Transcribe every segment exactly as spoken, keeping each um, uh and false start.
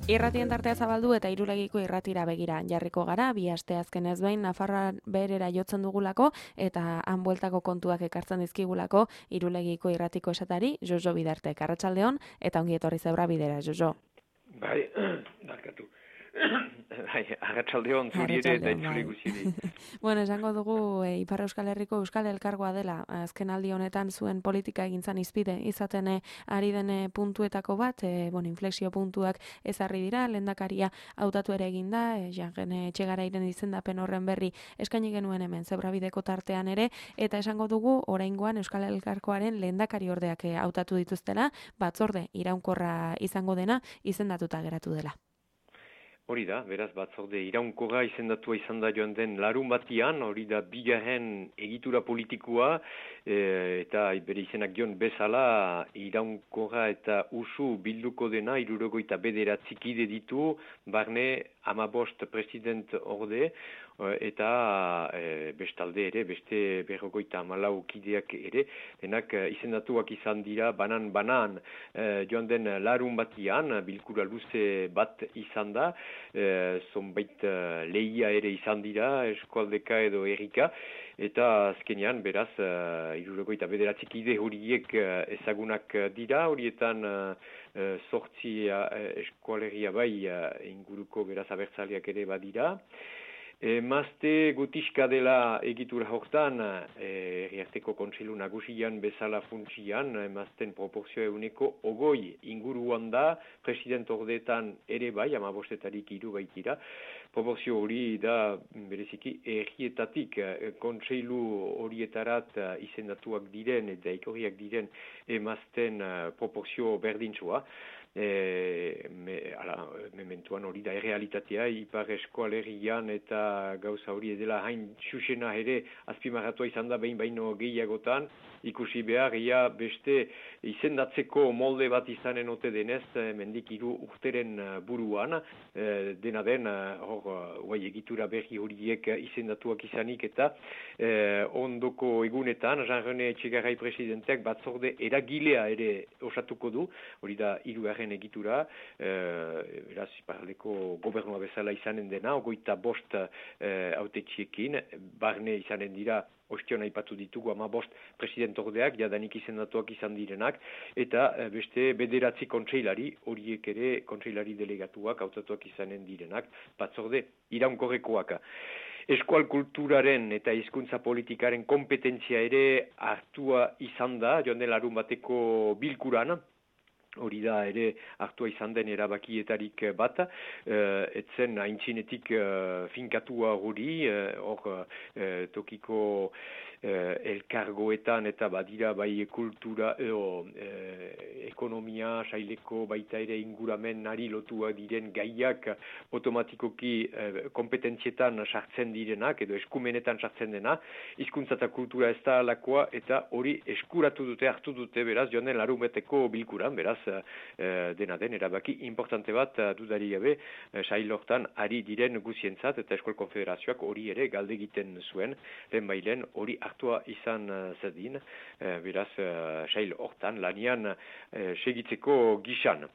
Irratien tartea zabaldu eta Irulegiko irratira begira jarriko gara, bi aste azken ez behin Nafarroa berera jotzen dugulako eta han bueltako kontuak ekartzen dizkigulako Irulegiko irratiko esatari Jojo Bidartek. Arratsaldeon eta ongi etorri zeura bidera, Jojo. Bai, darkatu. Bai, arratsaldeon zuri ere eta entzule guziri. Bueno, esango dugu e, Ipar Euskal Herriko Euskal Elkargoa dela. Azken aldi honetan zuen politika egintzan izpide izaten e, ari den puntuetako bat, e, bueno, inflexio puntuak ezarri dira, lehendakaria hautatu ere egin da, e, Jangen Etxegarairen izendapen horren berri eskaini genuen hemen Zebrabideko tartean ere, eta esango dugu oraingoan Euskal Elkargoaren lehendakari ordeak hautatu dituztela, batzorde iraunkorra izango dena izendatuta geratu dela. Hori da, beraz batzorde iraunkorra izendatua izan da joan den larun batian, hori da bigarren egitura politikoa, e, eta bere izenak joan bezala iraunkorra eta usu bilduko dena, hirurogeita bederatzi kide ditu, barne hamabost president orde, eta e, bestalde ere, beste berrogeita hamalau kideak ere, denak izendatuak izan dira banan-banan e, joan den larun batian, bilkura luze bat izan da, e, zonbait lehia ere izan dira, eskualdeka edo errika, eta azkenean, beraz, uh, hirurogeita bederatzi kide horiek uh, ezagunak dira, horietan uh, sortzi uh, eskualeria bai uh, inguruko beraz abertzaleak ere badira. E, mazte gutiska dela egitura hortan, e, herriarteko kontseilu nagusian bezala funtsian, e, mazten proporzio eguneko ogoi inguruan da, president ordeetan ere bai, amabostetarik hiru baitira, proporzio hori da bereziki herrietatik e, kontseilu horietarat e, izendatuak diren eta ikorriak diren emazten e, proporzio berdintzua. E, me, ala, mementuan hori da errealitatea, Ipar Eskualerian eta gauza hori edela hain txusena ere azpimarratua izan da behin baino gehiagotan, ikusi behar, ia beste izendatzeko molde bat izanen ote denez, mendik hiru urteren buruan, e, dena den, hor, guai egitura berri horiek izendatuak izanik eta e, ondoko egunetan, Jean-René Etxegarai presidenteak batzorde eragilea ere osatuko du, hori da hirugarren egitura, e, beraz, iparraldeko gobernua bezala izanen dena, ogoita bost hautetxiekin, e, barne izanen dira, ostion aipatu ditugu ama bost presidentordeak, jadanik izendatuak izan direnak, eta e, beste bederatzi kontseilari, horiek ere kontseilari delegatuak, hautatuak izanen direnak, batzorde iraunkorrekoak. Eskual kulturaren eta hizkuntza politikaren kompetentzia ere hartua izan da, joan den larun bateko bilkuran, hori da ere hartua izan den erabakietarik bat, uh, etzen aintzinetik uh, finkatua hori, hor uh, uh, tokiko uh, elkargoetan eta badira bai kultura edo uh, ekonomia, saileko baita ere inguramenari lotua diren gaiak automatikoki uh, kompetentzietan sartzen direnak edo eskumenetan sartzen dena, hizkuntza eta kultura ez da alakoa eta hori eskuratu dute, hartu dute beraz, joan den larun beteko bilkuran, beraz, Uh, dena den, erabaki importante bat uh, dudari gabe uh, sail hortan ari diren guzientzat eta Eskual Konfederazioak hori ere galde egiten zuen, lehen bailen hori hartua izan uh, zedin, uh, beraz uh, sail hortan lanian uh, segitzeko gisan.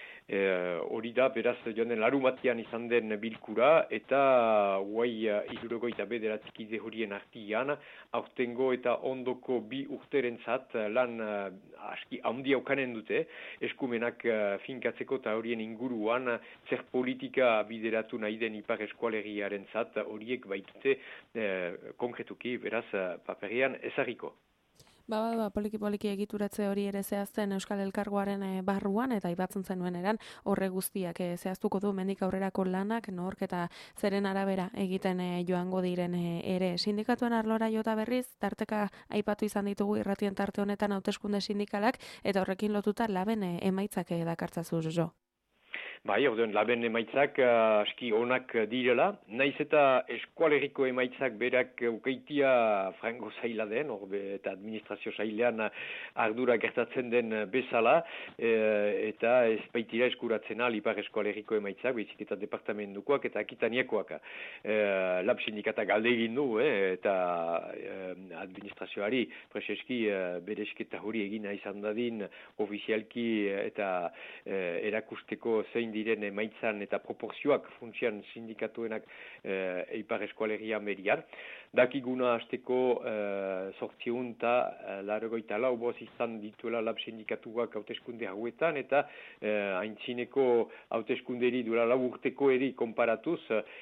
Hori uh, da, beraz, joan den larumatian izan den bilkura, eta guai uh, hirurogeita bederatzi kide horien artian, aurtengo eta ondoko bi urterentzat lan uh, aski handi aukanen dute, eskumenak uh, finkatzeko eta horien inguruan zer politika bideratu nahi den Ipar Eskualeriaren zat, horiek baitute uh, konkretuki, beraz, uh, paperian ezarriko. Ba, ba, ba, poliki-poliki egituratze hori ere zehazten Euskal Elkargoaren e, barruan, eta ibatzen zenuen eran, horre guztiak e, zehaztuko du mendik aurrerako lanak, nork eta zeren arabera egiten e, joango diren e, ere. Sindikatuen arlora jota berriz, tarteka aipatu izan ditugu irratien tarte honetan hauteskunde sindikalak, eta horrekin lotuta laben e, emaitzak e, dakartzazu, jo. Bai, orduan, laben emaitzak uh, aski onak direla. Naiz eta eskualeriko emaitzak berak ukeitia frango zaila den, orbe, eta administrazio zailean ardura gertatzen den bezala, e, eta ez baitira eskuratzen al Ipar Eskualeriko emaitzak, behizik eta departamentukoak eta akitaniakoak. E, lab sindikata galde egin du, eh, eta e, administrazioari preseski e, beresketa hori egina izan dadin ofizialki eta e, erakusteko zein zein diren emaitzan eta proporzioak funtsian sindikatuenak e, Ipar Eskualegian berian. Dakiguna hasteko e, sortziun eta larogeita lau boz izan dituela lab sindikatuak hauteskunde hauetan, eta e, haintzineko hauteskunderi duela lau urteko eri konparatuz,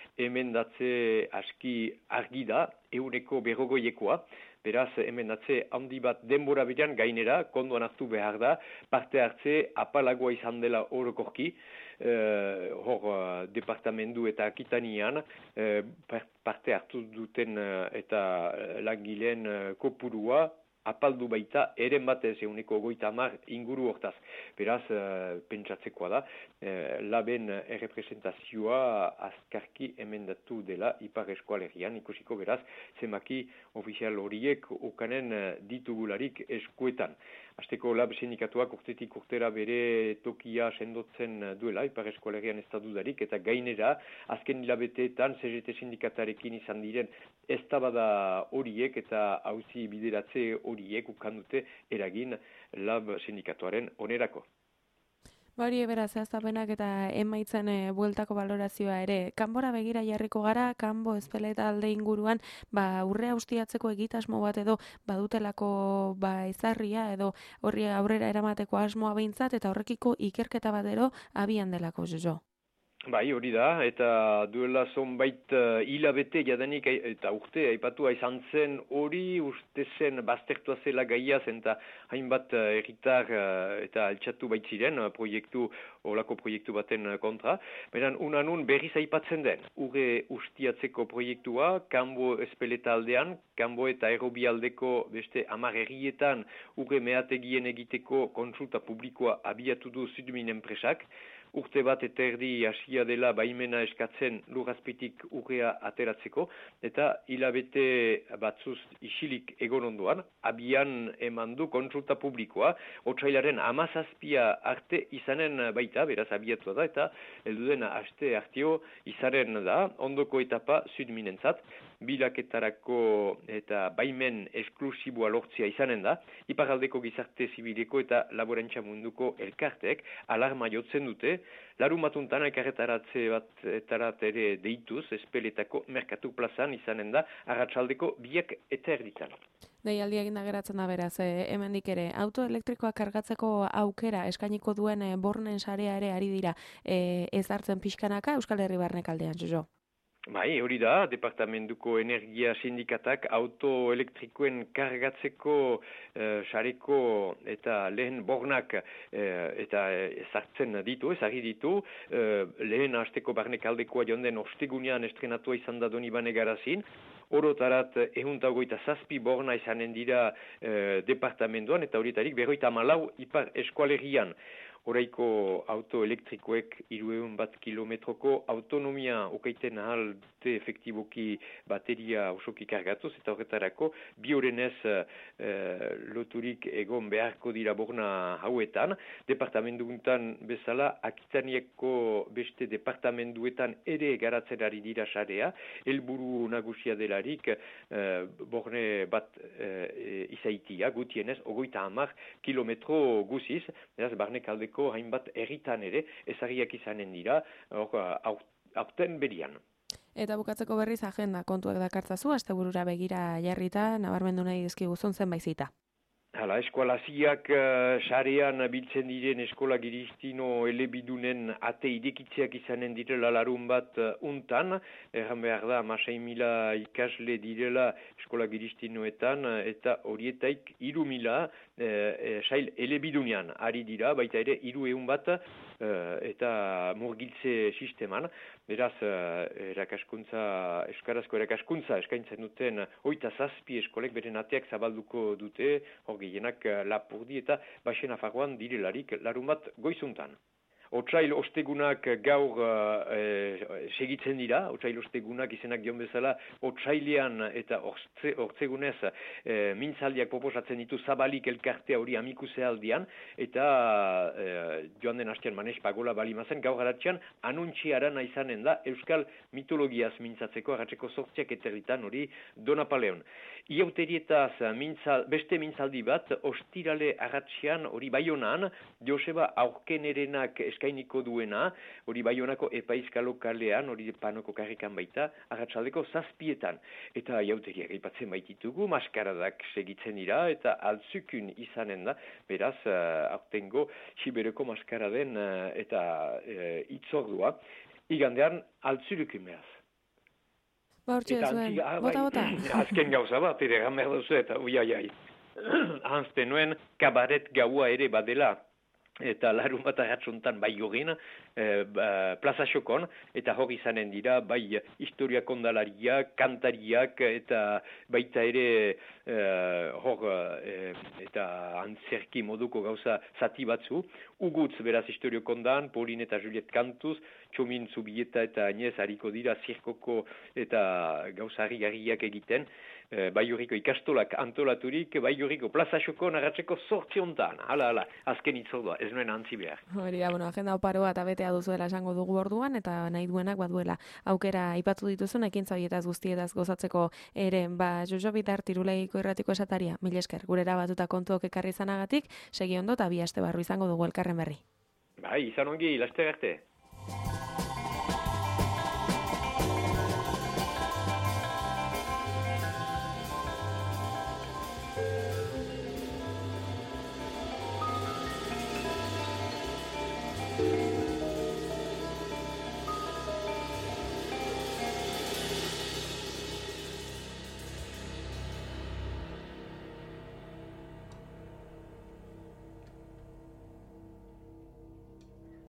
emendatze aski argi da, eureko berrogoiekoa. Beraz, emendatze handi bat denbora bidean gainera, konduan hartu behar da, parte hartze apalagoa izan dela orokorki, e, hor departamendu eta akitanian, e, parte hartu duten eta langileen kopurua, apaldu baita, eren batez euneko goita hamar inguru hortaz. Beraz, e, pentsatzekoa da, e, laben errepresentazioa azkarki emendatu dela Ipar Eskualegian, ikusiko beraz, zenbaki ofizial horiek okanen ditugularik eskuetan. Azteko lab sindikatuak urtetik urtera bere tokia sendotzen duela, Ipar Eskualegian ez da dudarik, eta gainera, azken hilabeteetan C G T sindikatarekin izan diren eztabada horiek eta auzi bideratze horiek ukandute eragin lab sindikatuaren onerako. Bari ebera zehaztapenak eta emaitzen e, bueltako valorazioa ere. Kanbora begira jarriko gara, kanbo ezpeleta alde inguruan, ba, urrea ustiatzeko egitasmo bat edo badutelako ba, ezarria edo horri aurrera eramateko asmoa behintzat, eta horrekiko ikerketa bat ero abian delako, Jojo. Bai, hori da, eta duela zonbait uh, hilabete jadanik eta urte aipatua izan zen hori uste zen baztertua zela gaiaz eta hainbat uh, erritar uh, eta altxatu baitziren uh, proiektu, olako proiektu baten uh, kontra. Beran, unanun berriz aipatzen den, urre ustiatzeko proiektua, kanbo espeleta aldean, kanbo eta errobi aldeko beste hamar herrietan urre mehategien egiteko konsulta publikoa abiatu du Südmin enpresak. Urte bat eta erdi hasia dela baimena eskatzen lurrazpitik urrea ateratzeko, eta hilabete batzuz isilik egon ondoan, abian eman du konsulta publikoa, otsailaren hamazazpia arte izanen baita, beraz abiatua da, eta helduden aste artio izanen da, ondoko etapa Südminentzat, bilaketarako eta baimen esklusiboa lortzia izanen da, iparaldeko gizarte zibileko eta laborantza munduko elkarteek alarma jotzen dute, larun batuntan elkarretaratze bat etarat ere deituz, espeletako merkatu plazan izanen da, arratsaldeko biak eta erditan. Deialdi eginda geratzen da beraz, e, hemendik ere, auto elektrikoak kargatzeko aukera eskainiko duen e, bornen sarea ere ari dira e, ezartzen pixkanaka Euskal Herri Barnek aldean, Jojo. Bai, hori da, Departamentuko Energia Sindikatak auto elektrikoen kargatzeko eh, sareko eta lehen bornak eh, eta ezartzen ditu, ezagri ditu, eh, lehen hasteko barnek aldekoa jonden ostegunean estrenatua izan da Donibane Garazin, orotarat ehuntagoita zazpi borna izanen dira eh, departamentoan eta horietarik berroita malau Ipar Eskualerian. Horaiko auto elektrikoek hiruehun bat kilometroko autonomia okaiten ahalte efektiboki bateria osoki kargatuz, eta horretarako bi horenez eh, loturik egon beharko dira borna hauetan. Departamenduetan bezala, Akitanieko beste departamenduetan ere garatzen ari dira sarea, helburu nagusia delarik eh, borne bat eh, izaitia, gutienez, ogoita hamar kilometro guziz, beraz, barnek aldeko hainbat erritan ere ezagiak izanen dira aurten berian. Eta bukatzeko berriz agenda kontuak dakartzazu, asteburura begira jarrita, nabarmendu nahi dizkiguzun zenbaizita. Hala, eskualaziak uh, sarean biltzen diren eskola giristino elebidunen ate idekitzeak izanen direla larun bat uh, untan, erran behar da, amasei mila ikasle direla eskola giristinoetan, uh, eta horietaik iru mila uh, uh, sail elebidunean ari dira, baita ere iru eun bat uh, eta murgiltze sisteman. Beraz, uh, erakaskuntza, euskarazko erakaskuntza eskaintzen duten oita zazpi eskolek beren ateak zabalduko dute, hor gehienak Lapurdi eta Baxen Afarroan direlarik larun bat goizuntan. Otsail ostegunak gaur e, segitzen dira, otsail ostegunak izenak dion bezala, otsailean eta ortze, ortzegunez e, mintzaldiak proposatzen ditu zabalik elkartea hori amikuse aldian, eta e, joan den hastean Manes Pagola balimazen, gaur haratzean anuntxiaran izanen da Euskal mitologiaz mintzatzeko, harratzeko sortziak eterritan hori Donapaleon. Iauterietaz mintzal, beste mintzaldi bat, ostirale arratzean hori Baionan, Joseba Aurkenerenak eskainiko duena, hori Baionako epaizka lokalean, hori Panoko karrikan baita, arratsaldeko zazpietan. Eta jautegiak aipatzen baititugu, maskaradak segitzen dira, eta altzukun izanen da, beraz, uh, aurtengo Siberoko maskaraden uh, eta uh, itzordua, igandean altzulukun beraz. Ba, hortxe zuen, bota, bota. Azken gauza bat, ere, gamer duzu, eta ui, ai, ai. Hanzten nuen, kabaret gaua ere badela, eta larun bat arratsuntan bai horren, e, plaza xokon, eta hor izanen dira, bai historia kondalariak, kantariak, eta baita ere e, hor, e, eta antzerki moduko gauza zati batzu, ugutz beraz historio kondan, Pauline eta Juliet Kantuz, Txomin Zubieta eta Agnez hariko dira zirkoko eta gauza harri-harriak egiten, e, Baiurriko ikastolak antolaturik, Baiurriko plaza xokon arratseko sortzi hontan, hala, hala, azken itzordua, ez nuen antzi behar. Hori da, bueno, agenda oparoa eta betea duzuela esango dugu orduan, eta nahi duenak baduela aukera aipatu dituzun ekintza horietaz guztietaz gozatzeko ere, ba, Jojo Bitar Tirulegiko irratiko esataria, mil esker, gurera batuta kontuok ekarri izanagatik, segi ondo eta bi aste barru izango dugu elkarren berri. Bai, izan ongi, laster arte.